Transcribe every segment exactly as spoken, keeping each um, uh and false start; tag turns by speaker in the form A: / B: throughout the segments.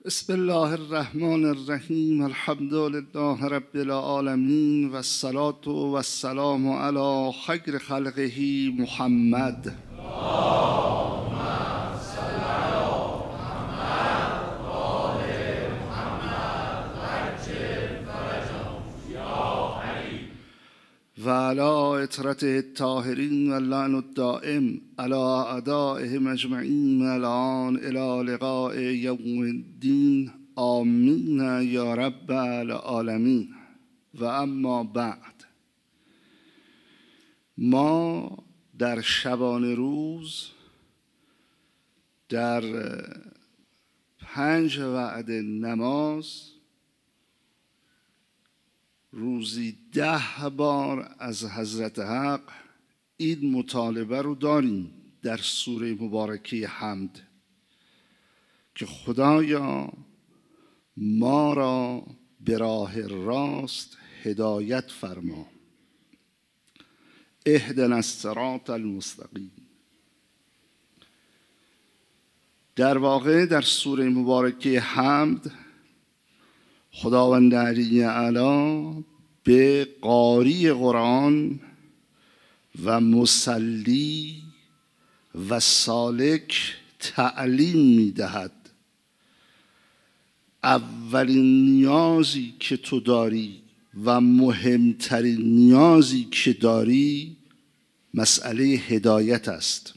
A: بسم الله الرحمن الرحیم. الحمد لله رب العالمین و الصلاة و السلام علی خیر خلقه محمد. و علی اطرته الطاهرین و اللعن الدائم علی اعدائهم اجمعین الان الی لقاء یوم الدین. آمین یا رب العالمین. و اما بعد، ما در شبانه روز در پنج وعده نماز روزی ده بار از حضرت حق این مطالبه رو داریم در سوره مبارکه حمد که خدایا ما را به راه راست هدایت فرما، اهدنا الصراط المستقیم. در واقع در سوره مبارکه حمد خداوند علی اعلی به قاری قرآن و مصلی و سالک تعلیم می‌دهد اولین نیازی که تو داری و مهمترین نیازی که داری مسئله هدایت است.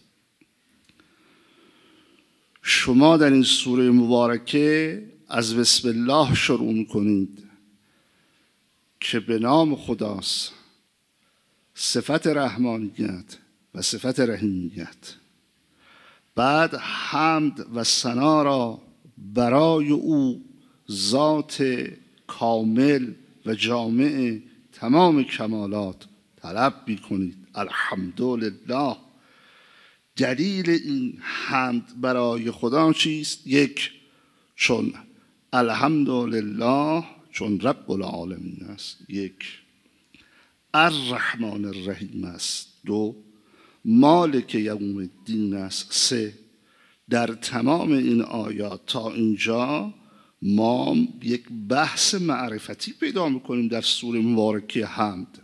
A: شما در این سوره مبارکه از بسم الله شروع می‌کنید که به نام خداست، صفت رحمانیت و صفت رحیمیت. بعد حمد و ثنا را برای او، ذات کامل و جامع تمام کمالات، طلب می‌کنید. الحمدلله. دلیل این حمد برای خدا چیست؟ یک، چون الحمدلله، چون رب العالمین است. یک، الرحمن الرحیم است. دو، مالک یوم الدین است. سه، در تمام این آیات تا اینجا ما یک بحث معرفتی پیدا میکنیم در سوره مبارکه حمد.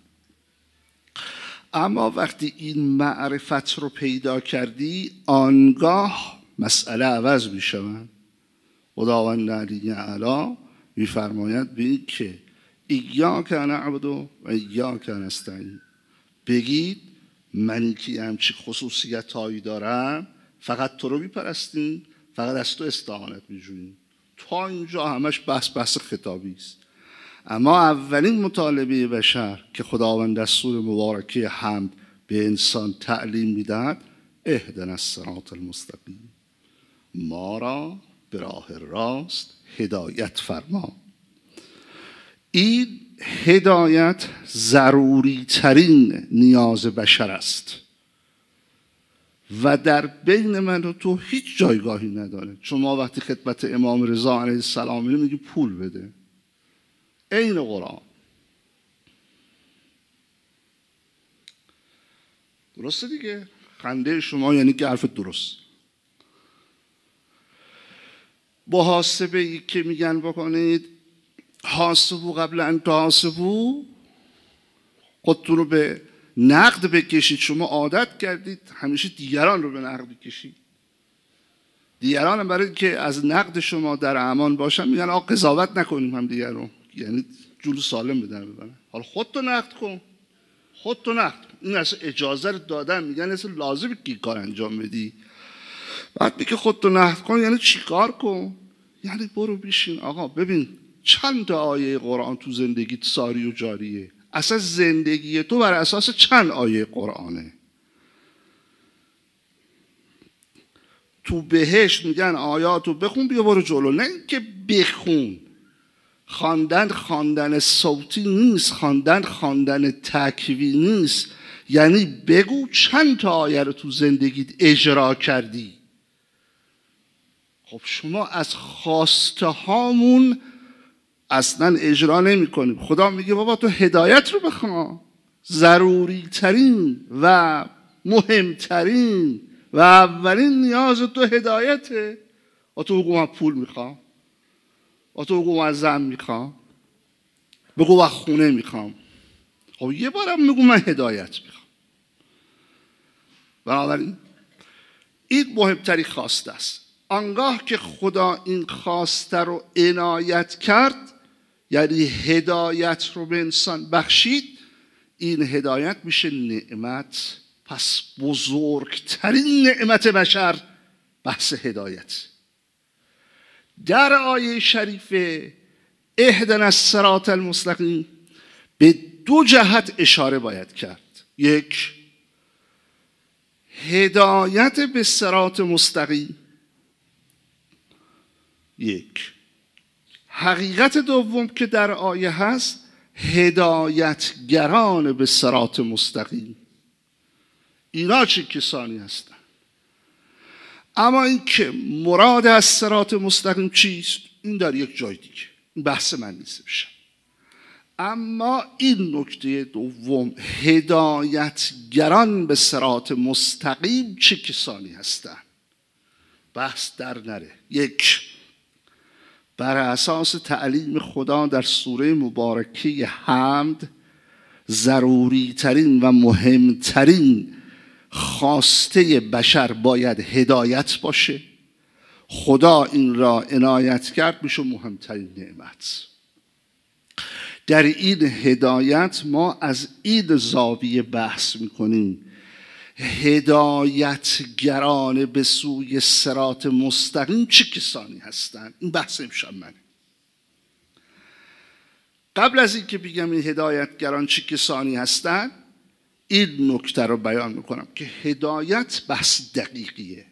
A: اما وقتی این معرفت رو پیدا کردی، آنگاه مسئله عوض میشود. خداوند علی اعلی میفرماید به این که ایاک نعبد و ایاک نستعین، بگید من که همچی خصوصیت هایی دارم، فقط تو رو میپرستیم، فقط از تو استعانت میجوییم. تا اینجا همش بحث بحث خطابی است. اما اولین مطالبه بشر که خداوند در سوره مبارکه حمد به انسان تعلیم میدهد، اهدنا الصراط المستقیم، ما را به راه راست هدایت فرما. این هدایت ضروری ترین نیاز بشر است و در بین من و تو هیچ جایگاهی نداره. چون ما وقتی خدمت امام رضا علیه السلام میریم میگیم پول بده، عین قرآن. درسته دیگه؟ خنده شما یعنی که حرف درست. محاسبه ای که میگن بکنید، حاسبو قبل ان تحاسبو، خودتون رو به نقد بکشید. شما عادت کردید همیشه دیگران رو به نقد بکشید. دیگران برای اینکه از نقد شما در امان باشن میگن آقا قضاوت نکنیم هم دیگر رو، یعنی جلو سالم بدن ببرن. حالا خودتو نقد کن، خودتو نقد کن. این اصلا اجازه رو دادن، میگن اصلا لازمه که کار انجام بدی. بعد میگه خودتو نقد کن یعنی چی کار کن؟ یعنی برو بشین آقا ببین چند تا آیه قرآن تو زندگیت ساری و جاریه. اصلا زندگی تو بر اساس چند آیه قرآنه؟ تو بهشت میگن آیاتو بخون بیا برو جلو، نه اینکه بخون. خواندن خواندن صوتی نیست، خواندن خواندن تکوینی نیست. یعنی بگو چند تا آیه رو تو زندگیت اجرا کردی. خب شما از خواسته هامون اصلا اجرا نمی کنیم. خدا میگه بابا تو هدایت رو بخوا، ضروری ترین و مهمترین و اولین نیاز تو هدایته. و تو حکومت پول میخوام. تو بگو من زن میخوام، بگو من خونه میخوام. خب یه بارم میگو من هدایت میخوام. بنابراین این مهمتری خواسته است. آنگاه که خدا این خواسته رو عنایت کرد، یعنی هدایت رو به انسان بخشید، این هدایت میشه نعمت. پس بزرگترین نعمت بشر بحث هدایت. در آیه شریفه اهدنا الصراط المستقیم به دو جهت اشاره باید کرد. یک، هدایت به صراط مستقیم. یک، حقیقت دوم که در آیه هست، هدایتگران به صراط مستقیم. اینا چه کسانی هستند؟ اما این که مراد از صراط مستقیم چیست، این در یک جای دیگه، این بحث من نیست بشه. اما این نکته دوم، هدایتگران به صراط مستقیم چه کسانی هستند، بحث در نره. یک، بر اساس تعلیم خدا در سوره مبارکه حمد، ضروری ترین و مهمترین خواسته بشر باید هدایت باشه. خدا این را عنایت کرد، میشه مهمترین نعمت. در این هدایت ما از این زاویه بحث میکنیم، هدایتگران به سوی صراط مستقیم چه کسانی هستند. این بحث امشب منه. قبل از اینکه بگم این هدایتگران چه کسانی هستند، این نکته رو بیان میکنم که هدایت بحث دقیقیه.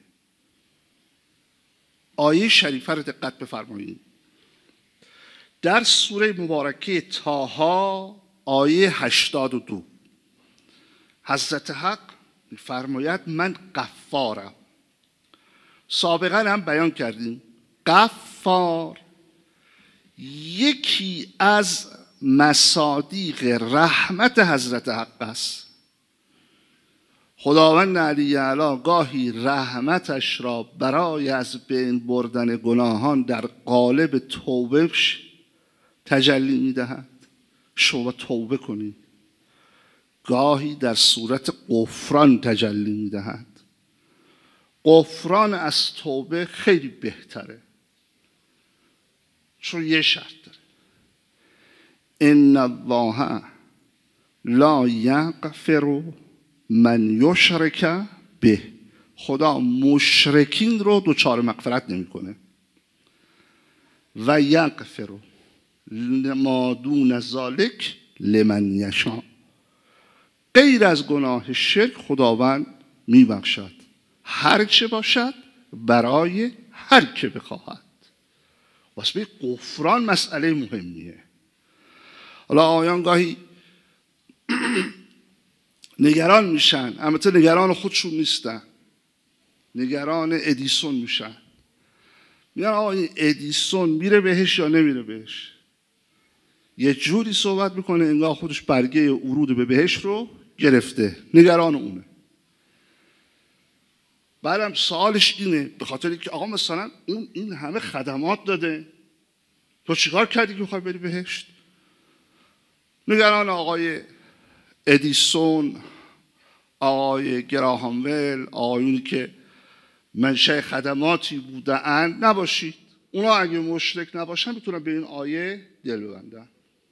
A: آیه شریفه رو دقت بفرمایید. در سوره مبارکه طه آیه هشتاد و دو حضرت حق میفرماید من غفارم. سابقا هم بیان کردیم غفار یکی از مصادیق رحمت حضرت حق است. خداوند علی اعلی گاهی رحمتش را برای از بین بردن گناهان در قالب توبه تجلی میدهد. شما توبه کنید. گاهی در صورت غفران تجلی میدهد. غفران از توبه خیلی بهتره، چون یه شرط داره. ان الله لا یغفر من یشرک به. خدا مشرکین رو دوچار مغفرت نمیکنه. و یغفر ما دون ذلک لمن یشاء. غیر از گناه شرک خداوند میبخشد، هر چه باشد برای هر که بخواهد. واسه غفران مسئله مهمیه. حالا آیان گاهی نگران میشن، البته نگران خودشون نیستن، نگران ادیسون میشن. میگن آقا این ادیسون میره بهش یا نمیره بهش. یه جوری صحبت میکنه انگار خودش برگه ورود به بهش رو گرفته، نگران اونه. بعدم سوالش اینه، به خاطر اینکه آقا مثلا اون این همه خدمات داده، تو چیکار کردی که میخوای بری بهشت؟ نگران آقای ادیسون، آقای گراهامول، آقایونی که منشأ خدماتی بودن نباشید. اونا اگه مشرک نباشن میتونن به این آیه دل ببندن.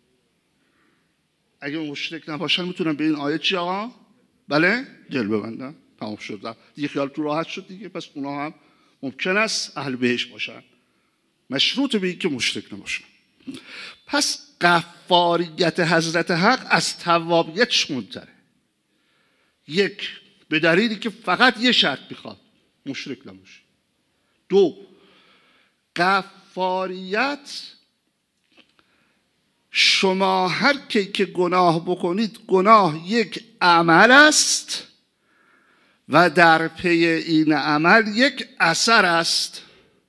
A: اگه مشرک نباشن میتونن به این آیه چی آقا؟ بله؟ دل ببندن. تمام شد. دیگه خیال تو راحت شد دیگه. پس اونا هم ممکن است اهل بهشت باشن، مشروط به این که مشرک نباشن. پس غفاریت حضرت حق از توابیتش مهمتره. یک، به دلیلی که فقط یه شرط میخواد، مشرک نباشه. دو، غفاریت شما هر کی که گناه بکنید، گناه یک عمل است و در پی این عمل یک اثر است.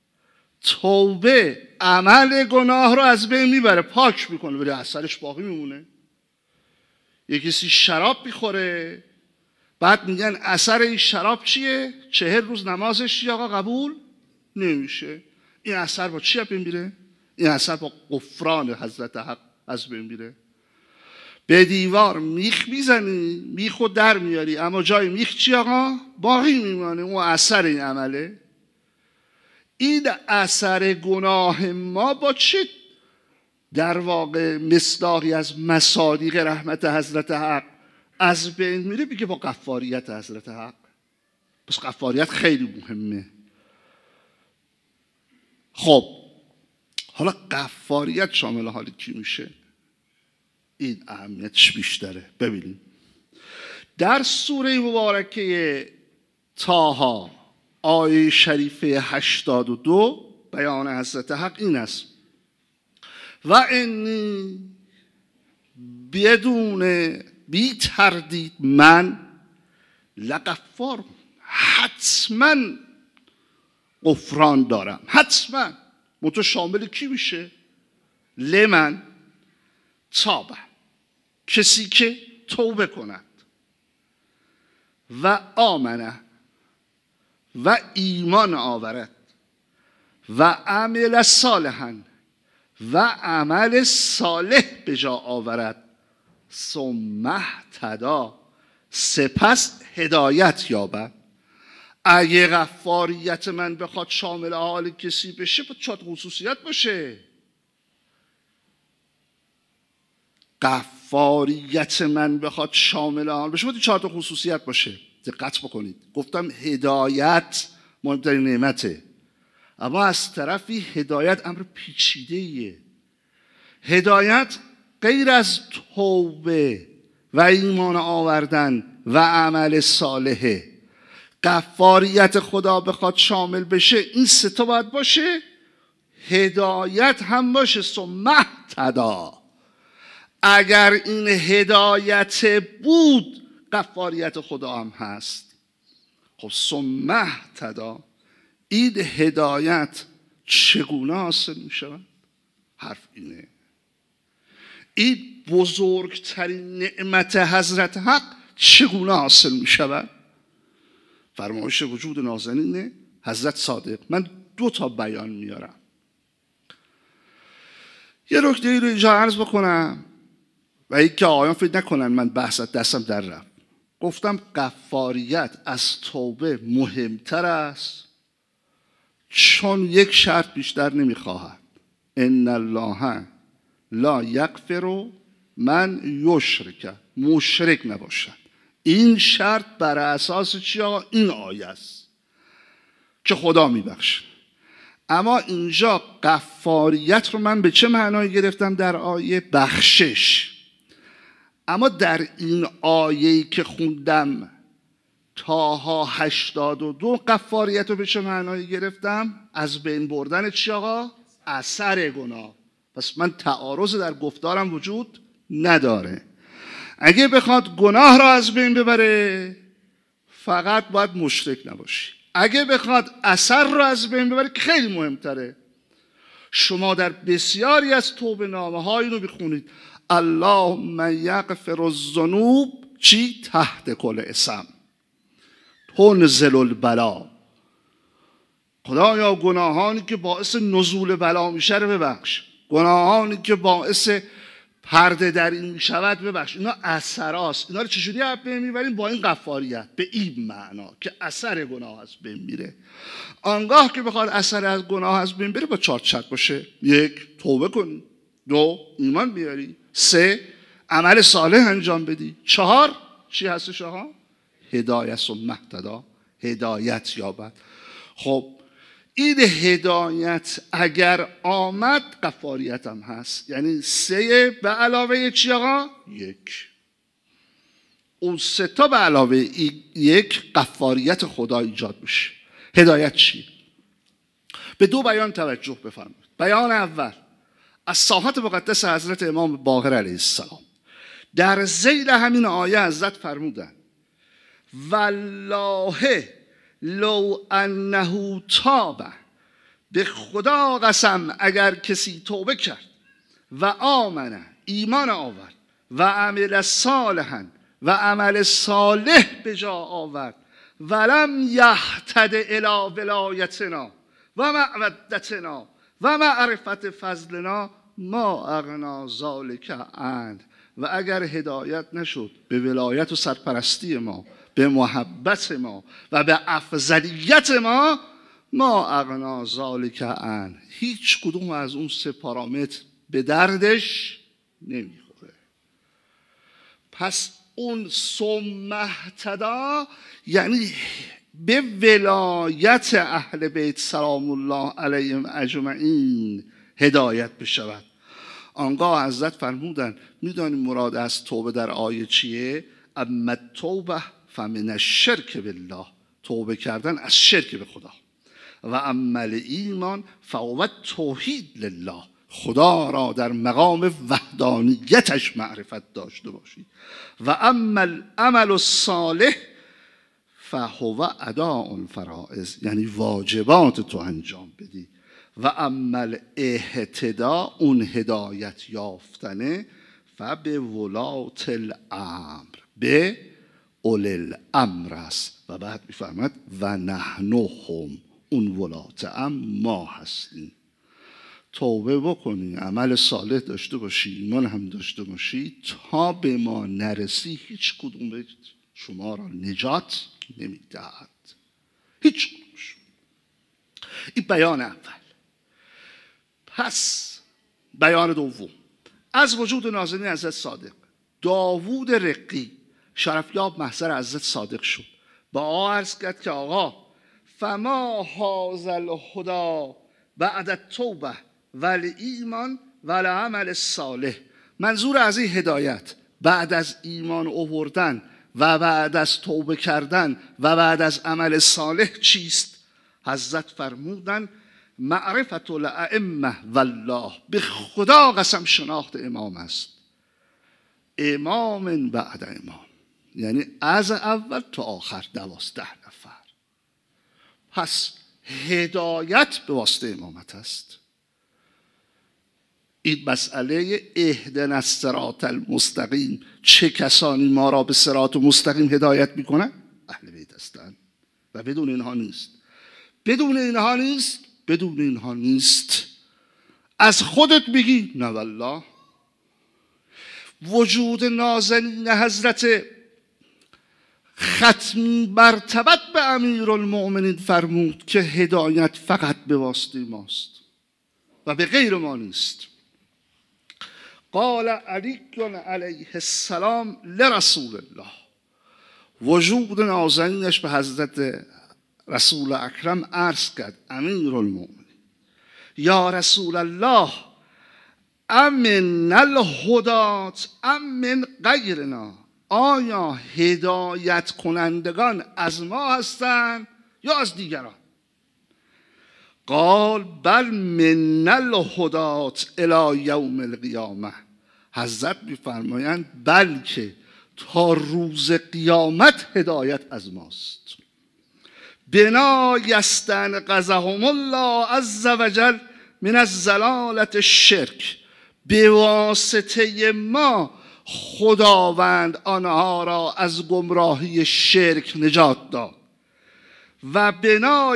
A: توبه عمل گناه رو از بین میبره، پاک میکنه، ولی اثرش باقی میمونه. یه کسی شراب میخوره، بعد میگن اثر این شراب چیه؟ چهل روز نمازش چیه آقا قبول نمیشه. این اثر با چی از بین میره؟ این اثر با غفران حضرت حق از بین میره. به دیوار میخ میزنی، میخو در میاری، اما جای میخ چی آقا؟ باقی میمانه. اون اثر این عمله. این اثر گناه ما با چه در واقع مصداقی از مصادیق رحمت حضرت حق از بین میره؟ بگه با غفاریت حضرت حق. پس غفاریت خیلی مهمه. خب حالا غفاریت شامل حال کی میشه؟ این اهمیتش بیشتره. ببینیم در سوره مبارکه طه آیه شریفه هشتاد و دو بیان حضرت حق این است: و انی بدون بی تردید من لغفار، حتما غفران دارم، حتما. منتها شامل کی میشه؟ لمن تابه، کسی که توبه کند، و آمنه، و ایمان آورد، و عمل صالحا، و عمل صالح به جا آورد، ثم اهتدی، سپس هدایت یابد. اگه غفاریت من بخواد شامل حال کسی بشه، باید چهار خصوصیت باشه. غفاریت من بخواد شامل حال بشه، باید چهار خصوصیت باشه. دقت بکنید، گفتم هدایت مهمترین نعمته، اما از طرفی هدایت امر پیچیده‌ایه. هدایت غیر از توبه و ایمان آوردن و عمل صالحه. غفاریت خدا بخواد شامل بشه، این سه تا باید باشه، هدایت هم باشه. ثم اهتدی، اگر این هدایت بود غفاریت خدا هم هست. خب ثم اهتدی، این هدایت چگونه حاصل می شود؟ حرف اینه، این بزرگترین نعمت حضرت حق چگونه حاصل می شود؟ فرمایش وجود نازنین حضرت صادق. من دو تا بیان میارم. یه نکته ای رو اینجا عرض بکنم و این که آیان فکر نکنن من بحث دستم در رفت. گفتم غفاریت از توبه مهمتر است، چون یک شرط بیشتر نمیخواهد. ان الله لا یغفر من یشرک، مشرک نباشد. این شرط بر اساس چی آقا؟ این آیه است که خدا میبخشه. اما اینجا غفاریت رو من به چه معنایی گرفتم در آیه؟ بخشش. اما در این آیه‌ای که خوندم طه هشتاد و دو، غفاریت رو به چه معنایی گرفتم؟ از بین بردن چی آقا؟ اثر گناه. پس من تعارض در گفتارم وجود نداره. اگه بخواد گناه را از بین ببره، فقط باید مشرک نباشی. اگه بخواد اثر را از بین ببره، که خیلی مهمتره. شما در بسیاری از توبه نامه ها اینو بخونید: اللهم یغفر الذنوب چی؟ تحت کل اسم تنزل البلا. خدایا گناهانی که باعث نزول بلا میشه رو ببخش، گناهانی که باعث پرده در این میشود ببخش. اینا اثراست. اینا رو چجوری از بین میبریم؟ با این غفاریت، به این معنا که اثر گناه از بین میره. آنگاه که بخواد اثر از گناه از بین بره، با چهار شرط باشه: یک، توبه کنی; دو، ایمان بیاری; سه، عمل صالح انجام بدی; چهار، چی هستش آقا؟ هدایت و مهتدا، هدایت یابد. خب این هدایت اگر آمد، غفاریت هم هست. یعنی سه به علاوه چی آقا؟ یک. اون سه تا به علاوه یک غفاریت خدا ایجاد میشه. هدایت چی؟ به دو بیان توجه بفرمایید. بیان اول از صحابت مقدس حضرت امام باقر علیه السلام. در ذیل همین آیه حضرت فرمودن: والله لو انه تاب، به خدا قسم اگر کسی توبه کرد و آمنه، ایمان آورد، و عمل صالحا، و عمل صالح به جا آورد، ولم یهتد الی ولایتنا و مودتنا و معرفت فضلنا ما اغنا ذلک عنه. و اگر هدایت نشد به ولایت و سرپرستی ما، به محبت ما و به افضلیت ما، ما اغنا ذلک عنه، هیچ کدوم از اون سه پارامتر به دردش نمیخوره. پس اون ثم اهتدی یعنی به ولایت اهل بیت سلام الله علیهم اجمعین هدایت بشود. آنگاه حضرت فرمودن میدونیم مراد از توبه در آیه چیه؟ اما توبه فمن الشرک بالله، توبه کردن از شرک به خدا. و اما ایمان فهو توحید لله، خدا را در مقام وحدانیتش معرفت داشته باشی. و اما العمل الصالح فهو اداء الفرائض، یعنی واجبات تو انجام بدی. و اما الاهتدا، اون هدایت یافتنه، فبه ولات الامر، به اولی الامر است. و بعد میفرماد و نحن هم، اون ولات امر ما هستیم. توبه بکنی، عمل صالح داشته باشی، ایمان هم داشته باشی، تا به ما نرسی هیچ کدوم به شما را نجات نمیدهد، هیچ کدومش. این بیان اول. پس بیان دوم، از وجود نازنین حضرت صادق، داوود رقی شرفیاب محضر حضرت صادق شد، با آقا عرض کرد که آقا فما هذا الهدی بعد التوبه والایمان والعمل الصالح، منظور از این هدایت بعد از ایمان آوردن و بعد از توبه کردن و بعد از عمل صالح چیست؟ حضرت فرمودن معرفت الائمه والله، به خدا قسم شناخت امام است. امام بعد امام، یعنی از اول تا آخر دوازده نفر. پس هدایت به واسطه امامت است. این مسئله اهدنا الصراط المستقیم، چه کسانی ما را به صراط مستقیم هدایت میکنن؟ اهل بیت هستند و بدون اینها نیست. بدون اینها نیست بدون اینها نیست. از خودت بگی نه والله. وجود نازنین حضرت ختمی مرتبت به امیرالمؤمنین فرمود که هدایت فقط به واسطه ماست و به غیر ما نیست. قال علی علیه السلام لرسول الله، وجود نازنینش به حضرت رسول اکرم عرض کرد امیرالمؤمنین یا رسول الله امن الهدات امن غیرنا، آیا هدایت کنندگان از ما هستند یا از دیگران؟ قال بل من الهدات الی یوم القیامه، حضرت میفرمایند بلکه تا روز قیامت هدایت از ماست. بنا یستنقذهم الله عز وجل من الضلالة الشرک، به واسطه ما خداوند آنها را از گمراهی شرک نجات داد. و بنا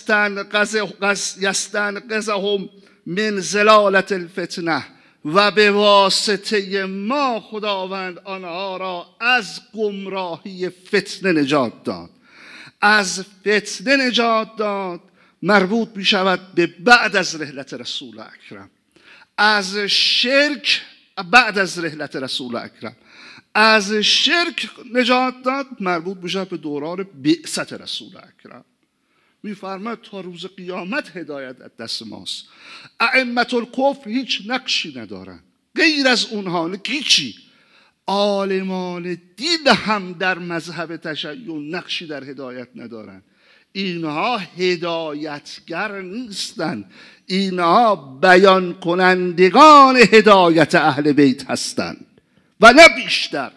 A: یستنقذهم من زلالة الفتنه، و به واسطه ما خداوند آنها را از گمراهی فتنه نجات داد. از فتنه نجات داد مربوط می شود به بعد از رحلت رسول اکرم، از شرک بعد از رحلت رسول اکرم، از شرک نجات داد مربوط می شود به دوران بعثت رسول اکرم. می فرماید تا روز قیامت هدایت از دست ماست. ائمه الکفر هیچ نقشی ندارن غیر از اونها، هیچی. عالمان دین هم در مذهب تشیع نقشی در هدایت ندارن. اینها هدایتگر نیستن، اینها بیان کنندگان هدایت اهل بیت هستند و نه بیشتر.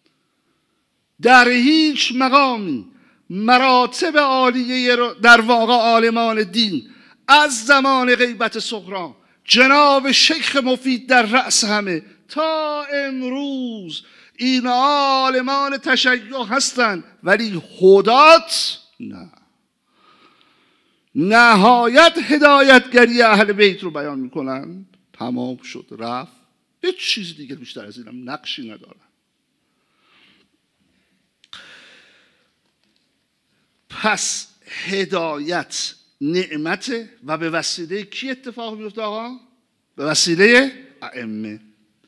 A: در هیچ مقامی مراتب عالیه در واقع عالمان دین از زمان غیبت صغرا جناب شیخ مفید در رأس همه تا امروز این عالمان تشیع هستند، ولی هدات نه. نهایت هدایتگری اهل بیت رو بیان میکنن. تمام شد، رفت. هیچ چیز دیگه بیشتر از اینم نقشی ندارن. پس هدایت نعمته و به وسیله کی اتفاق میفته آقا؟ به وسیله ائمه.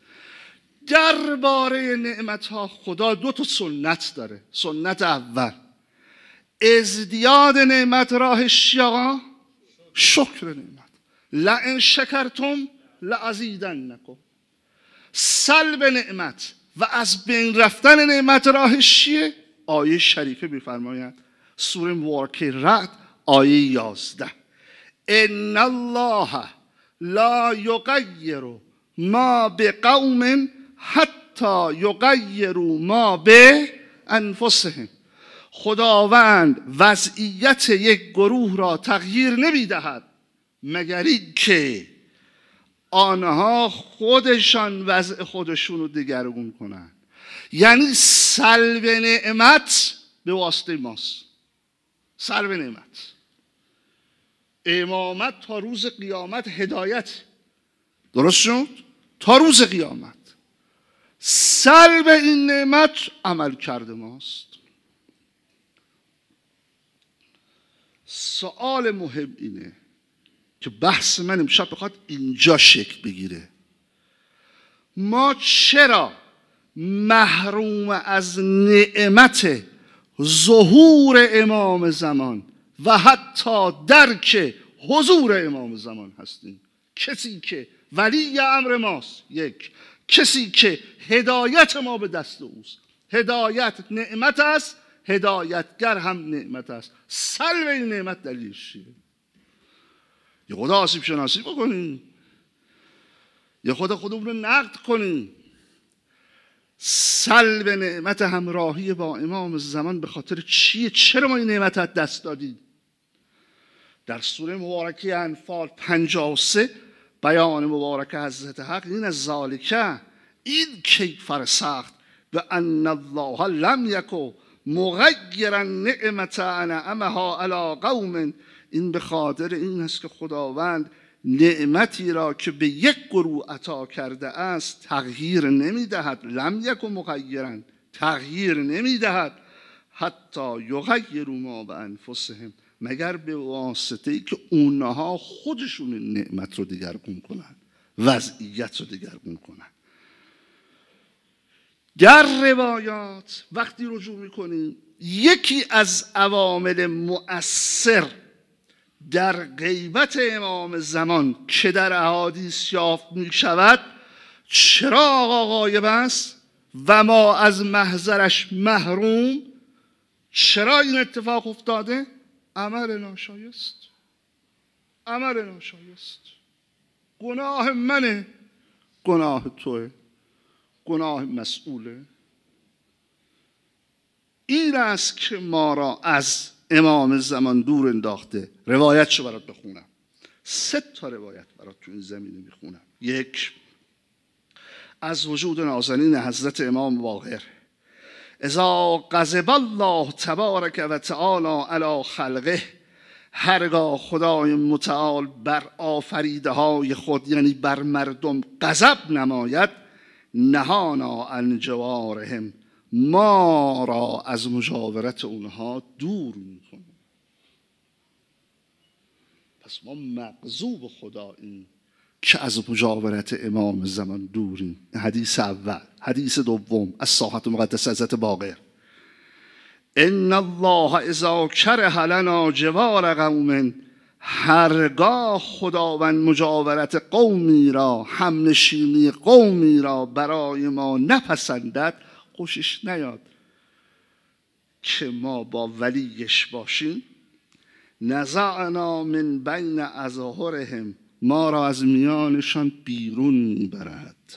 A: درباره نعمت ها خدا دو تا سنت داره. سنت اول ازدیاد نعمت راهش چیه آقا؟ شکر نعمت. لئن شکرتم لازیدنکم. سلب نعمت و از بین رفتن نعمت راهش چیه؟ آیه شریفه میفرماید سوره مبارکه رعد آیه یازده ان الله لا یغیر ما بقوم حتی یغیروا ما بانفسهم. خداوند وضعیت یک گروه را تغییر نمیدهد مگر اینکه آنها خودشان وضع خودشون رو دگرگون کنن. یعنی سلب نعمت به واسطه ماست. سلب نعمت، امامت تا روز قیامت هدایت، درست شد؟ تا روز قیامت. سلب این نعمت عمل کرده ماست. سوال مهم اینه که بحث من امشب بخواد اینجا شکل بگیره. ما چرا محروم از نعمت ظهور امام زمان و حتی درک حضور امام زمان هستیم؟ کسی که ولی امر ماست، یک کسی که هدایت ما به دست اوست. هدایت نعمت است، هدایتگر هم نعمت است. سلب این نعمت دلیلش چیه؟ یه خدا آسیب شناسی بکنیم، یه خدا خودمون رو نقد کنیم. سلب نعمت همراهی با امام زمان به خاطر چیه؟ چرا ما این نعمت از دست دادیم؟ در سوره مبارکه انفال پنجاه و سه بیان مبارکه حضرت حق این از ذالکه، این کیفر سخت به ان الله لم یکو مغیرا نعمت انعمها علی قوم. این به خاطر این است که خداوند نعمتی را که به یک گروه عطا کرده است تغییر نمیدهد. لم یکو مغیرا، تغییر نمیدهد. حتی یغیروا ما بانفسهم، مگر به واسطه ای که اونها خودشون این نعمت رو دگرگون کنن، وضعیت رو دگرگون کنن. در روایات وقتی رجوع میکنیم یکی از عوامل مؤثر در غیبت امام زمان که در احادیث یافت می شود چرا آقا غایب است و ما از محضرش محروم؟ چرا این اتفاق افتاده؟ عمل ناشایست. عمل ناشایست. گناه منه، گناه توه، گناه مسئوله. این است که ما را از امام زمان دور انداخته. روایت شو برات بخونم، سه تا روایت برات تو این زمینه میخونم. یک، از وجود نازنین حضرت امام باقر: اذا غضب الله تبارک و تعالی علی خلقه، هرگاه خدای متعال بر آفریده های خود یعنی بر مردم غضب نماید، نهانا عن جوارهم، ما را از مجاورت اونها دور میکنه. پس ما مغضوب خدا این که از مجاورت امام زمان دوریم. حدیث اول. حدیث دوم از صحت مقدس حضرت باقر: ان الله اذا کره لنا جوار قوم، هرگاه خداوند مجاورت قومی را، همنشینی قومی را برای ما نپسندد، خوشش نیاد که ما با ولیش باشیم، نزعنا من بین اظهرهم، ما را از میانشان بیرون میبرد.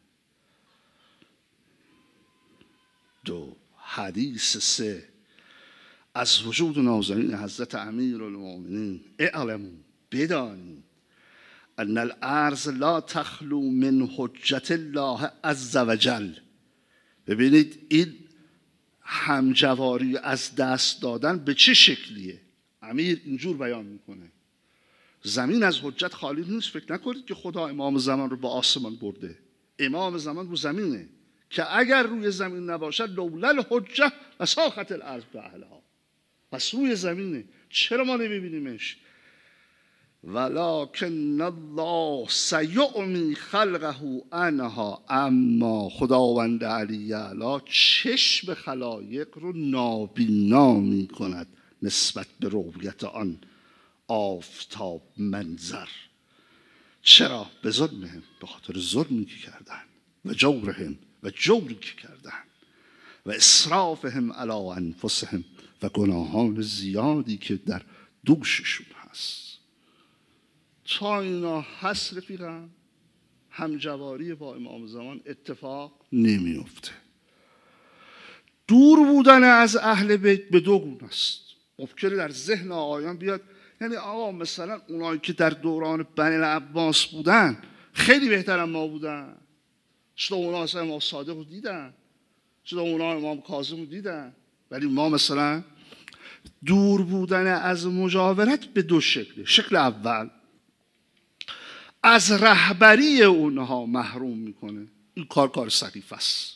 A: دو. حدیث سه از وجود نازنین حضرت امیرالمومنین: اعلموا، بدانید، ان الارض لا تخلو من حجت الله عز وجل. ببینید این همجواری از دست دادن به چه شکلیه؟ امیر اینجور بیان میکنه زمین از حجت خالی نیست. فکر نکنید که خدا امام زمان رو با آسمان برده. امام زمان رو زمینه که اگر روی زمین نباشد لولا الحجه لساخت الارض باهلها. پس روی زمینه. چرا ما نمیبینیمش؟ ولکن الله سیعمی خلقه عنها، اما خداوند علی اعلی چشم خلایق رو نابینا می کند نسبت به رؤیت آن آفتاب منظر. چرا؟ به ظلمهم، به خاطر ظلمی که کردن و جورهم و جوری که کردن و اسرافهم علی انفسهم و گناهان زیادی که در دوششون هست. تا اینا هست رفیقم همجواری با امام زمان اتفاق نمیفته. دور بودن از اهل بیت به دو گونه است. ممکنه در ذهن آقایان بیاد یعنی آقا مثلا اونایی که در دوران بنی العباس بودن خیلی بهتر از ما بودن. چطور اونا اصلا امام صادق رو دیدن، چطور اونا امام کاظم رو دیدن. ولی ما مثلا دور بودن از مجاورت به دو شکله. شکل اول از رهبری اونها محروم میکنه. این کار کار سقیف است.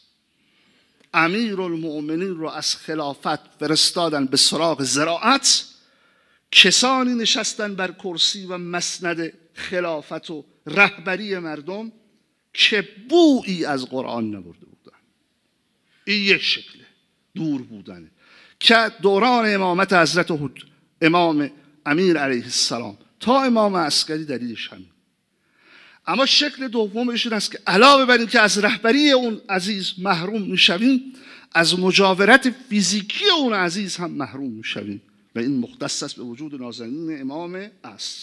A: امیرالمؤمنین رو از خلافت فرستادن به سراغ زراعت، کسانی نشستن بر کرسی و مسند خلافت و رهبری مردم که بویی از قرآن نبرده بودن. این یک شکله دور بودنه که دوران امامت حضرت امام امیر علیه السلام تا امام عسکری دلیلش همین. اما شکل دومش این است که علاوه بر این که از رهبری اون عزیز محروم میشویم، از مجاورت فیزیکی اون عزیز هم محروم میشویم و این مختص است به وجود نازنین امام عصر.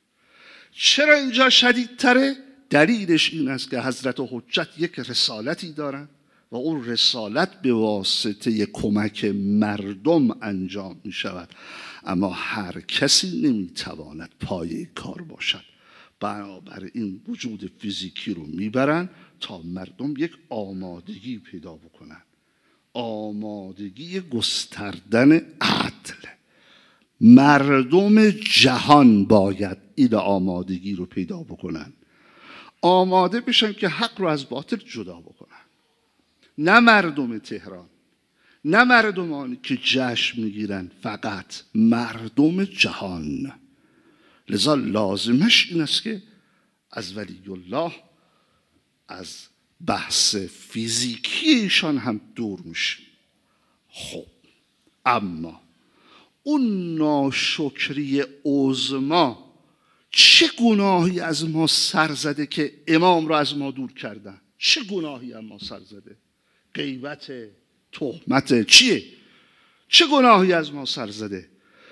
A: چرا اینجا شدیدتره؟ دلیلش این است که حضرت حجت یک رسالتی دارن و اون رسالت به واسطه کمک مردم انجام می شود، اما هر کسی نمیتواند پایه کار باشد. بنابراین وجود فیزیکی رو میبرن تا مردم یک آمادگی پیدا بکنن، آمادگی گستردن عدل. مردم جهان باید این آمادگی رو پیدا بکنن، آماده بشن که حق رو از باطل جدا بکنن. نه مردم تهران، نه مردمانی که جشن میگیرن، فقط مردم جهان. لذا لازمش این است که از ولی الله، از بحث فیزیکیشان هم دور میشیم. خب اما اون ناشکری عظما چه گناهی از ما سر زده که امام را از ما دور کردن؟ چه گناهی از ما سر زده؟ غیبت، تهمت، چیه؟ چه گناهی از ما سر زده؟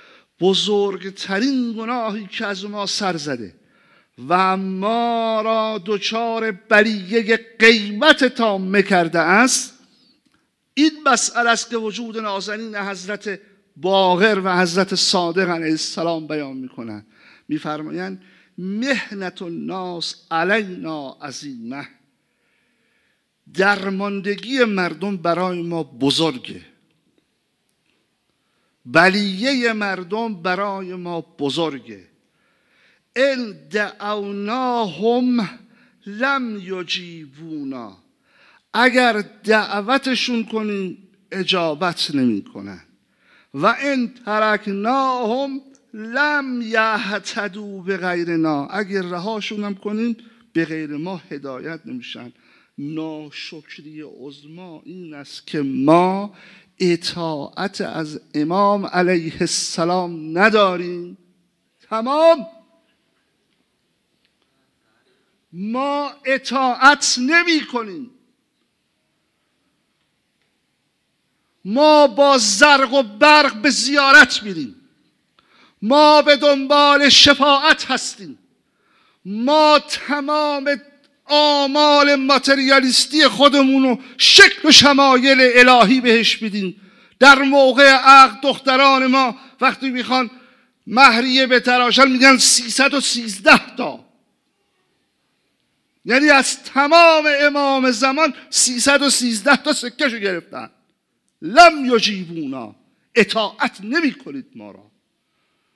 A: بزرگترین گناهی که از ما سر زده و ما را دچار بلیه غیبت تامه کرده است، این مسئله است که وجود نازنین حضرت باقر و حضرت صادق علیه السلام بیان میکنند. میفرمایند محنت الناس علینا عظیمه، درماندگی مردم برای ما بزرگه، بلیه مردم برای ما بزرگه. ان دعوناهم لم یجیبونا، اگر دعوتشون کنیم اجابت نمی کنن. و ان ترکناهم لم یهتدوا بغیرنا، اگر رهاشون هم کنیم به غیر ما هدایت نمیشن. ناشکری عظما این است که ما اطاعت از امام علیه السلام نداریم. تمام ما اطاعت نمی کنیم. ما با زرق و برق به زیارت میریم، ما به دنبال شفاعت هستیم، ما تمام آمال ماتریالیستی خودمون رو شکل و شمایل الهی بهش میدیم. در موقع عقد دختران ما وقتی میخوان مهریه بتراشن میگن سیصد و سیزده تا، یعنی از تمام امام زمان سیصد و سیزده تا سکهشو گرفتن. لم یجیبونا، اطاعت نمی کنید ما را.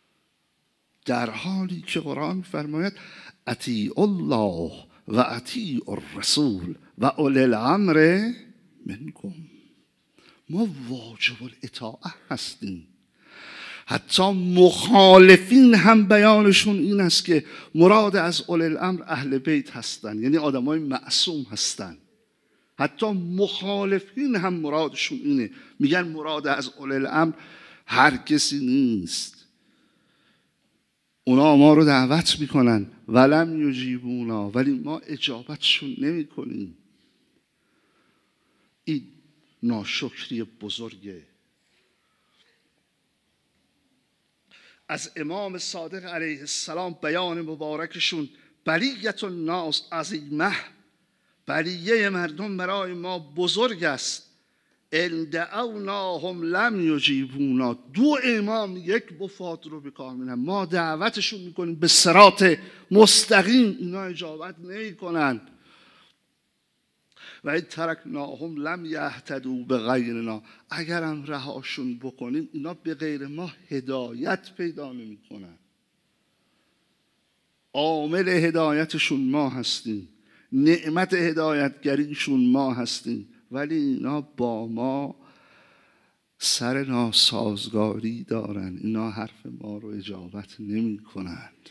A: در حالی که قرآن فرماید اطیعوا الله و اطیعوا الرسول و اولی الامر منکم. ما واجب الاطاعه هستیم. حتی مخالفین هم بیانشون این است که مراد از اولی الامر اهل بیت هستن، یعنی آدمای معصوم هستن. حتی مخالفین هم مرادشون اینه، میگن مراد از اولی الامر هر کسی نیست. اونا ما رو دعوت میکنن ولم یجیبونا، ولی ما اجابتشون نمی کنیم. این ناشکری بزرگه. از امام صادق علیه السلام بیان مبارکشون بلیت الناس عظیمه، بلیه مردم برای ما بزرگ است. ان دعوناهم لم یجیبونا، دو امام یک وفات رو به کار می‌برن، ما دعوتشون میکنیم به صراط مستقیم، اینا اجابت نمیکنن. و این ترکناهم لم یهتدوا بغیرنا، اگرم رهاشون بکنیم اینا به غیر ما هدایت پیدا نمیکنن. عامل هدایتشون ما هستیم، نعمت هدایتگریشون ما هستیم، ولی اینا با ما سر ناسازگاری دارن، اینا حرف ما رو اجابت نمی کنند.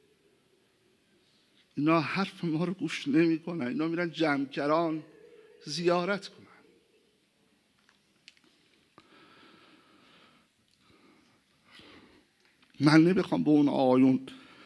A: اینا حرف ما رو گوش نمی کنن. اینا میرن جمکران زیارت کنن. من نمیخوام به اون آیون،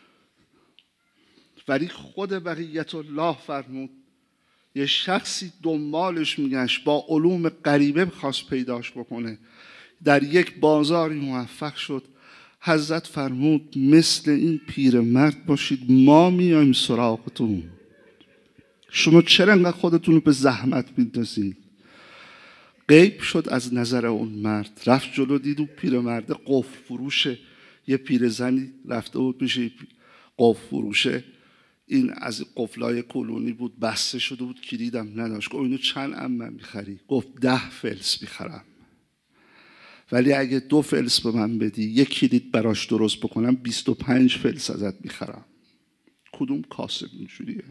A: ولی خود بقیت الله فرمود یه شخصی دنبالش میگشت، با علوم غریبه خواست پیداش بکنه، در یک بازاری موفق شد. حضرت فرمود مثل این پیرمرد باشید، ما میایم سراغتون، شما چرا انقدر خودتون رو به زحمت میندازید؟ غیب شد از نظر اون مرد، رفت جلو، دید اون پیرمرد قفل فروشه، یه پیرزنی رفته بود میشه قفل فروشه، این از قفلای کلونی بود، بسته شده بود، کلیدم نداشت. گفت اینو چند عمه میخری؟ گفت ده فلس میخرم، ولی اگه دو فلس به من بدی یک کلید براش درست بکنم بیست و پنج فلس ازت میخرم. کدوم کاسب اینجوریه؟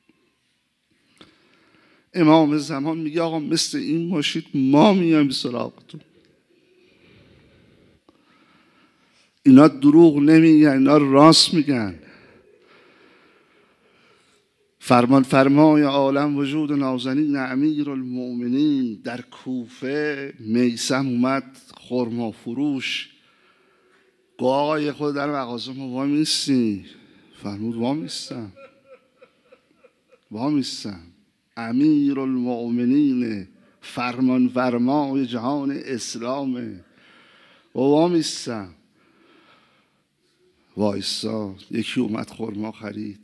A: امام زمان میگه آقا مثل این باشید، ما میایم سراغتون. اینا دروغ نمیگن، اینا راست میگن. فرمان فرمای عالم وجود نازنین امیر المؤمنین در کوفه میسم اومد خرما فروش، گفت آقای خود در مغازه ما وا میستی؟ فرمود وا میستم، وا میستم. امیر المؤمنین فرمان فرمای جهان اسلامه، وا میستم. وایسا، یکی اومد خرما خرید،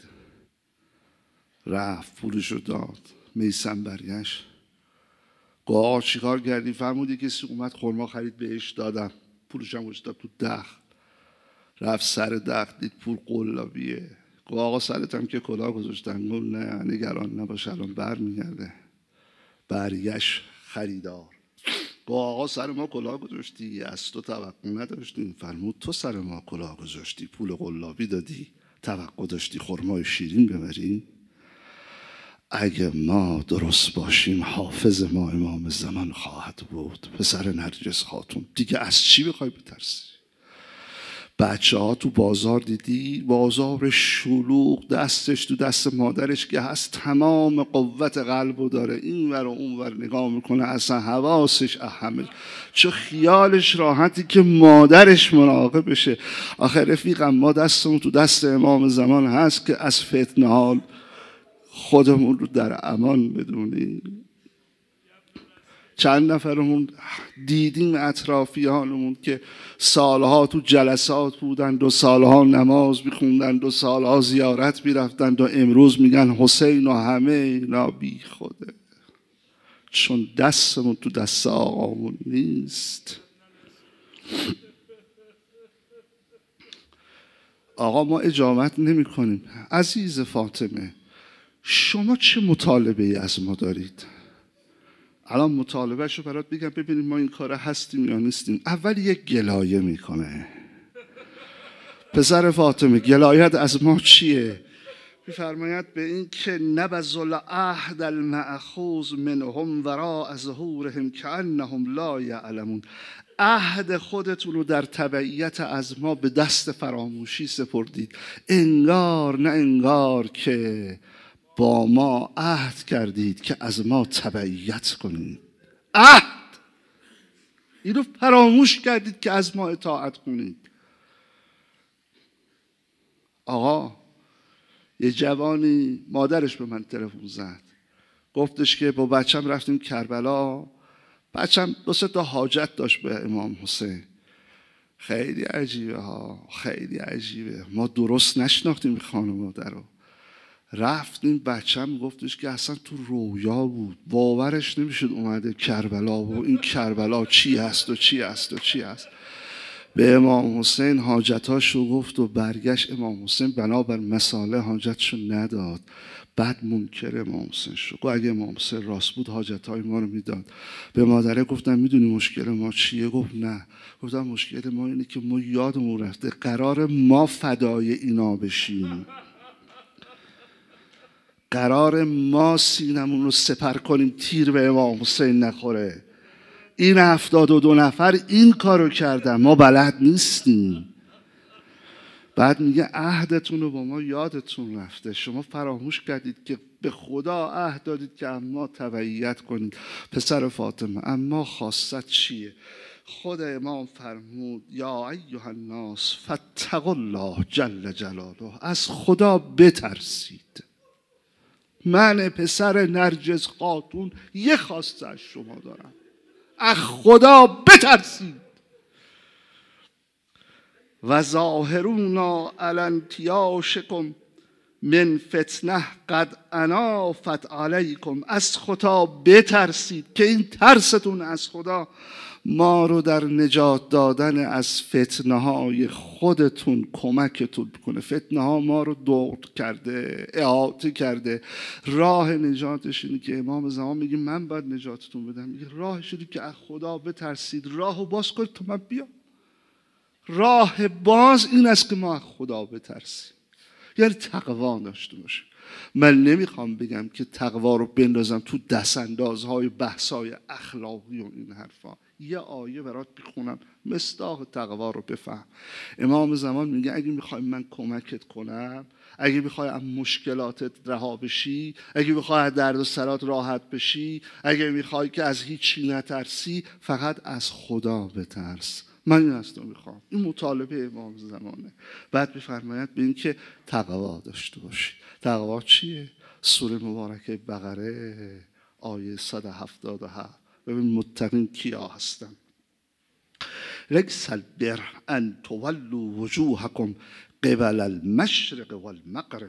A: رفت پولشو داد، میسم برگشت، گفت آقا چیکار کردی؟ فرمود کسی اومد خرما خرید بهش دادم، پولش هم داد تو دخل. رفت سر دخل دید پول قلابیه، گفت آقا سرتم که کلاه گذاشتن. گفت نه نگران نباش الان بر میگرده. برگشت خریدار، گفت آقا سر ما کلاه گذاشتی، از تو توقع نداشتیم. فرمود تو سر ما کلاه گذاشتی، پول قلابی دادی، توقع داشتی خرمای شیرین ببری؟ اگه ما درست باشیم حافظ ما امام زمان خواهد بود. پسر نرگس خاتون دیگه از چی بخوای بترسی؟ بچه ها تو بازار دیدی، بازار شلوغ، دستش تو دست مادرش که هست، تمام قوت قلبو داره، این ور و اون ور نگاه میکنه، اصلا حواسش اهمه، چه خیالش راحتی که مادرش مراقب بشه. آخه رفیقم ما دستمون تو دست امام زمان هست که از فتنه ها خودمون رو در امان بدونیم. چند نفرمون دیدیم اطرافیانمون که سالها تو جلسات بودند و سالها نماز میخوندند و سالها زیارت میرفتند و امروز میگن حسین و همه اینا بی خوده، چون دستمون تو دست آقامون نیست. آقا ما اجابت نمی کنیم. عزیز فاطمه شما چه مطالبه ای از ما دارید؟ الان مطالبه شو برات بگم ببینیم ما این کار هستیم یا نیستیم. اول یک گلایه میکنه، پسر فاطمه گلایت از ما چیه؟ میفرماید به این که نبذ العهد المأخوذ منهم وراء ظهورهم کأنهم لا یعلمون. عهد خودتون رو در تبعیت از ما به دست فراموشی سپردید، انگار نه انگار که با ما عهد کردید که از ما تبعیت کنید. عهد اینو فراموش کردید که از ما اطاعت کنید. آقا یه جوانی مادرش به من تلفن زد، گفتش که با بچم رفتیم کربلا، بچم دو سه تا حاجت داشت به امام حسین. خیلی عجیبه ها، خیلی عجیبه، ما درست نشناختیم خانم مادر رو. رفتیم بچم گفتش که اصلا تو رویا بود، باورش نمیشد اومده کربلا و این کربلا چی هست و چی هست و چی هست. به امام حسین حاجتاشو گفت و برگشت. امام حسین بنابر مساله حاجتشو نداد. بعد منکر امام حسین شد. گفت اگه امام حسین راست بود حاجتهای ما رو میداد. به مادره گفتم میدونی مشکل ما چیه؟ گفت نه. گفتم مشکل ما اینه که ما یادمون رفته قرار ما فدای اینا بشیم، قرار ما سینمون رو سپر کنیم تیر به امام حسین نخوره. این هفتاد و دو نفر این کارو کردن، ما بلد نیستیم. بعد میگه عهدتون رو با ما یادتون رفته، شما فراموش کردید که به خدا عهد دادید که اما تبعیت کنید. پسر فاطمه اما خاصت چیه؟ خود امام فرمود یا ایها الناس فاتقوا الله جل جلاله، از خدا بترسید. من پسر نرجس خاتون یه خواسته از شما دارم، از خدا بترسید. و ظاهرونا علی انتیاشکم من فتنه قد انافت علیکم، از خدا بترسید که این ترستون از خدا ما رو در نجات دادن از فتنه های خودتون کمکتون کنه. فتنه ها ما رو دور کرده، احاطه کرده. راه نجاتش اینه که امام زمان میگه من باید نجاتتون بدم، میگه راهش اینه که از خدا بترسید، راهو باز کنید تا من بیام. راه باز این است که ما از خدا بترسیم، یعنی تقوا داشته باشیم. من نمیخوام بگم که تقوا رو بندازم تو دستاندازهای بحثای اخلاقی و این حرفا. یه آیه برات بخونم مصداق تقوا رو بفهم. امام زمان میگه اگه میخوای من کمکت کنم، اگه میخوای از مشکلاتت رها بشی، اگه میخوای از درد و سرات راحت بشی، اگه میخوای که از هیچی نترسی، فقط از خدا بترس. من این از تو میخوام. این مطالبه امام زمانه. بعد میفرماید به این که تقوا داشته باشی. تقوا چیه؟ سوره مبارکه بقره آیه صد و هفتاد و هفت. ببین متقین کیا هستن. لیس البر ان تولوا وجوهکم قبل المشرق والمغرب.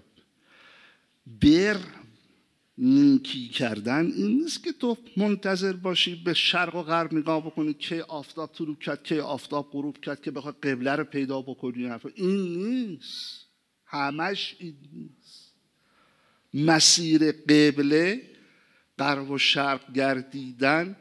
A: بر نیکی کردن این نیست که تو منتظر باشی به شرق و غرب نگاه بکنی که آفتاب طلوع کرد که آفتاب غروب کرد که بخوای قبله رو پیدا بکنی. این نیست، همش این نیست. مسیر قبله غرب و شرق گردیدن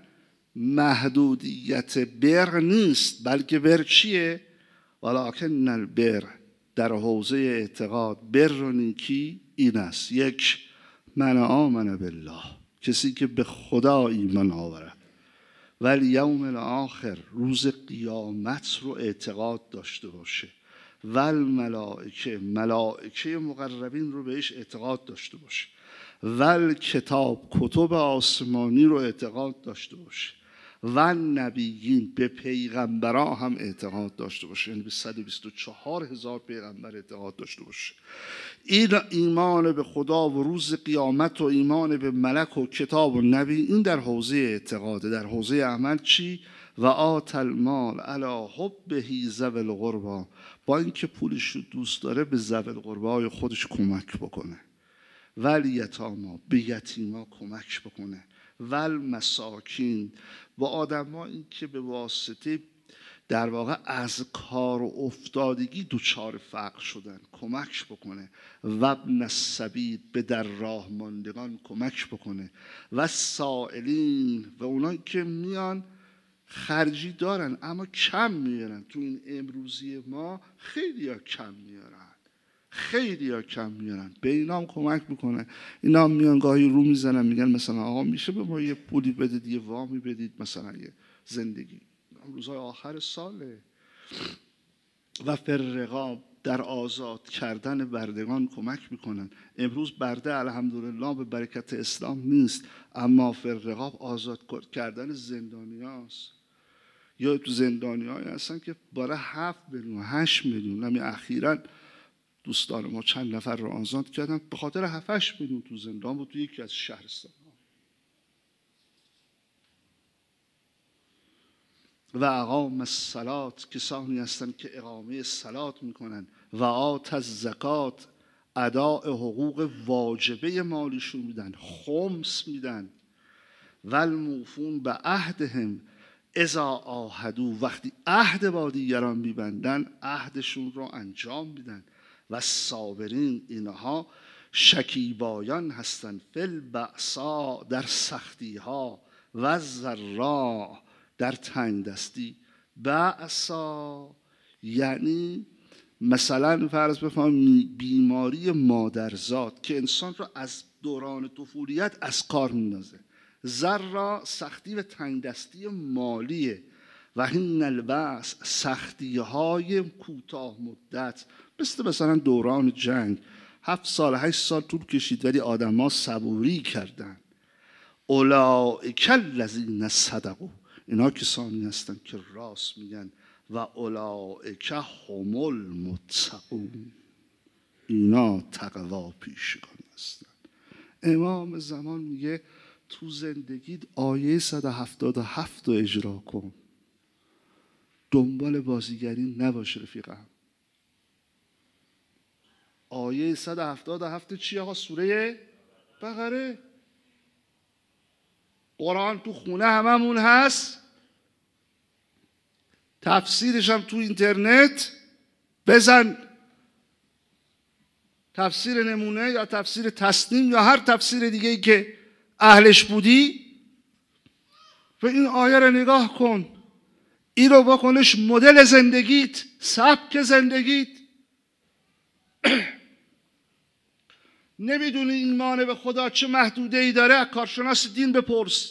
A: محدودیت بر نیست، بلکه بر چیه؟ ولکن البر در حوزه اعتقاد بر و نیکی این است: یک، من آمن بالله، کسی که به خدا ایمان آورد، ولی یوم الاخر، روز قیامت رو اعتقاد داشته باشه، ول ملائکه، ملائکه مقربین رو بهش اعتقاد داشته باشه، ول کتاب، کتب آسمانی رو اعتقاد داشته باشه، و نبیین، به پیغمبرا هم اعتقاد داشته باشه، یعنی به صد و بیست و چهار هزار پیغمبر اعتقاد داشته باشه. این ایمان به خدا و روز قیامت و ایمان به ملک و کتاب و نبی، این در حوزه اعتقاده. در حوزه عمل چی؟ و آت المال علی حبه ذوی القربی، با اینکه پولش رو دوست داره به ذوی القربی خودش کمک بکنه، ولی یتاما، به یتیما کمک بکنه، ول مساکین، و آدما این که به واسطه در واقع از کار و افتادگی دوچار فقر شدن کمک بکنه، و ابن السبیل، به در راه ماندگان کمک بکنه، و سائلین، و اونایی که میان خرجی دارن اما کم میارن. تو این امروزی ما خیلی ها کم میارن، خیلی ها کم میارن. به اینا هم کمک میکنن. اینا هم میان گاهی رو میزنن میگن مثلا آقا میشه به ما یه پولی بدید، یه وامی بدید، مثلا یه زندگی. روزهای آخر ساله. و فرقاب در آزاد کردن بردگان کمک میکنن. امروز برده الحمدلله به برکت اسلام نیست، اما فرقاب آزاد کردن زندانیاست. یا تو زندانیایی هستن که برای هفت میلیون هشت میلیون، همین اخیراً دوستان ما چند نفر رو آزاد کردن به خاطر هفت هشت میلیون تو زندان بود تو یکی از شهرستان. و اقام الصلات، کسانی هستند که اقامه صلات میکنن. و آت الزکات، اداء حقوق واجبه مالیشون میدن، خمس میدن. و الموفون به عهدهم اذا عاهدوا، وقتی عهد با دیگران میبندن عهدشون رو انجام میدن. و صابرین، اینها شکیبایان هستند. فی البأساء، در سختی ها. و ضراء، در تنگ دستی. بأسا یعنی مثلا فرض بفرمایید بیماری مادرزاد که انسان رو از دوران طفولیت از کار میندازه. ضراء سختی و تنگ دستی مالیه. و هین البأس، سختی های کوتاه مدت، مثل مثلا دوران جنگ هفت سال هشت سال طول کشید ولی آدم ها صبوری کردن. اولئک الذین صدقوا، اینا کسانی هستند که راست میگن. و اولئک هم المتقون، اینا تقوا پیشگان هستند. امام زمان میگه تو زندگیت آیه صد و هفتاد و هفت رو اجرا کن، دنبال بازیگری نباش رفیقم. آیه صد و هفتاد و هفت چی آقا؟ سوره بقره. قرآن تو خونه هممون هست، تفسیرش هم تو اینترنت بزن، تفسیر نمونه یا تفسیر تسنیم یا هر تفسیر دیگه ای که اهلش بودی، و این آیه رو نگاه کن، این رو بکنش مدل زندگیت، سبک زندگیت. نمیدونی ایمان به خدا چه محدوده ای داره، از کارشناس دین بپرس.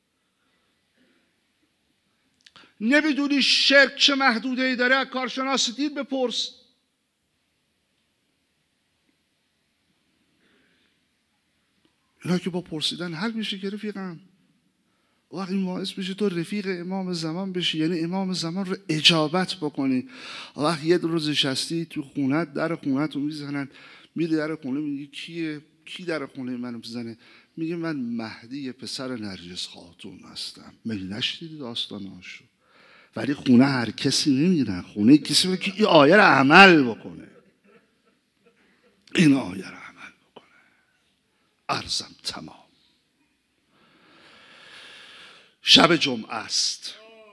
A: نمیدونی شرک چه محدوده ای داره، از کارشناس دین بپرس. اینا که با پرسیدن حل میشه که رفیقم. وقتی باعث میشه تو رفیق امام زمان بشی، یعنی امام زمان رو اجابت بکنی. وقتی یه روز نشستی تو خونت، در خونت رو میزنن، میری در خونه میگی کیه؟ کی در خونه منو میزنه؟ میگه من مهدی پسر نرگس خاتون هستم. مگه نشنیدی داستاناشو؟ ولی خونه هر کسی نمیرن، خونه کسی میگه که این آیه رو عمل بکنه، این آیه رو عمل بکنه. عرضم تمام. شب جمعه است.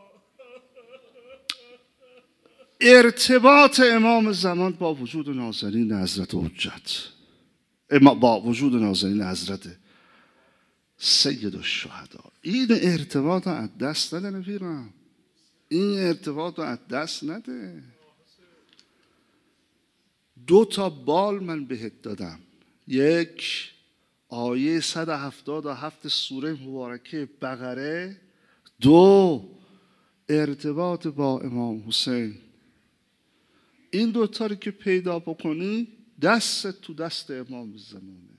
A: ارتباط امام زمان با وجود نازنین حضرت حجت، با وجود نازنین حضرت سید الشهدا، این ارتباط رو از دست نده رفیقم. این ارتباط رو از دست نده. دو تا بال من بهت دادم. یک آیه صد و هفتاد و هفت سوره مبارکه بقره. دو ارتباط با امام حسین. این دوتا رو که پیدا بکنی دست تو دست امام زمانه،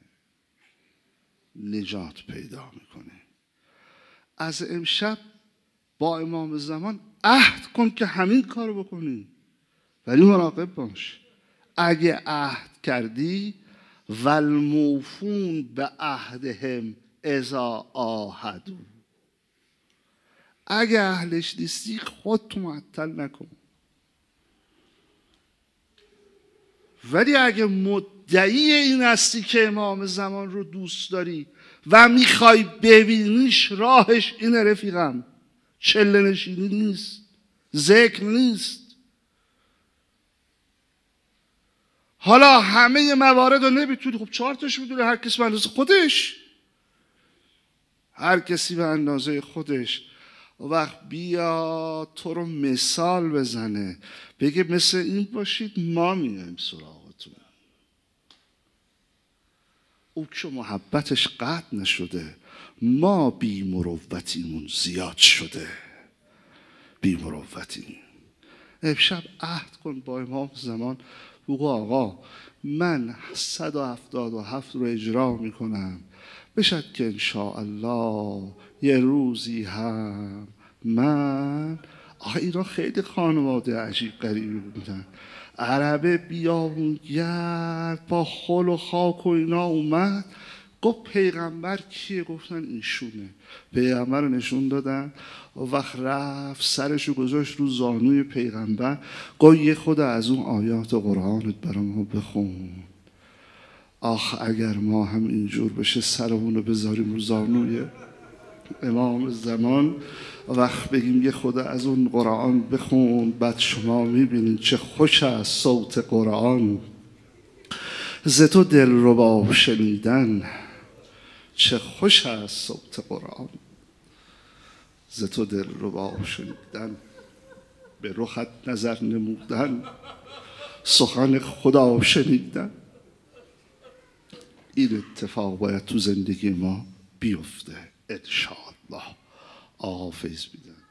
A: نجات پیدا میکنه. از امشب با امام زمان عهد کن که همین کار بکنی، ولی مراقب باش. اگه عهد کردی والموفون به عهدهم اذا عاهدوا، اگه اهلش نیستی خودتو معطل نکن. ولی اگه مدعی این هستی که امام زمان رو دوست داری و میخوای ببینیش، راهش اینه رفیقم، چله نشینی نیست، ذکر نیست. حالا همه موارد رو نمیتونی، خب چهار تاش میدونه، هر کسی به اندازه خودش، هر کسی به اندازه خودش. و وقت بیا تو رو مثال بزنه بگه مثل این باشید ما میایم سراغتون. او که محبتش قطع نشده، ما بی مروتیمون زیاد شده. بی مروتیم. امشب عهد کن با امام زمان، بگو آقا من صد و هفتاد و هفت رو اجرا میکنم، بشد که انشاءالله یه روزی هم من. آخه اینا خیلی خانواده عجیب غریبی بودن. عربه بیابونگرد با خل و خاک و اینا اومد، گفت پیغمبر کیه؟ گفتن ایشونه. پیغمبر رو نشون دادن و وقت رفت سرشو گذاشت رو زانوی پیغمبر، گفت یه خود از اون آیات قرآنت برای ما بخون. آخ اگر ما هم اینجور بشه سرمون رو بذاریم رو زانوی امام زمان، وقت بگیم یه خود از اون قرآن بخون، بعد شما میبینید چه خوش است صوت قرآن. ز تو دلربا شنیدن، چه خوش است صوت قرآن. ز تو دلربا شنیدن، به رخت نظر نمودن، سخن خدا شنیدن. این اتفاق باید تو زندگی ما بیفته انشاءالله. آقا فیض میدن.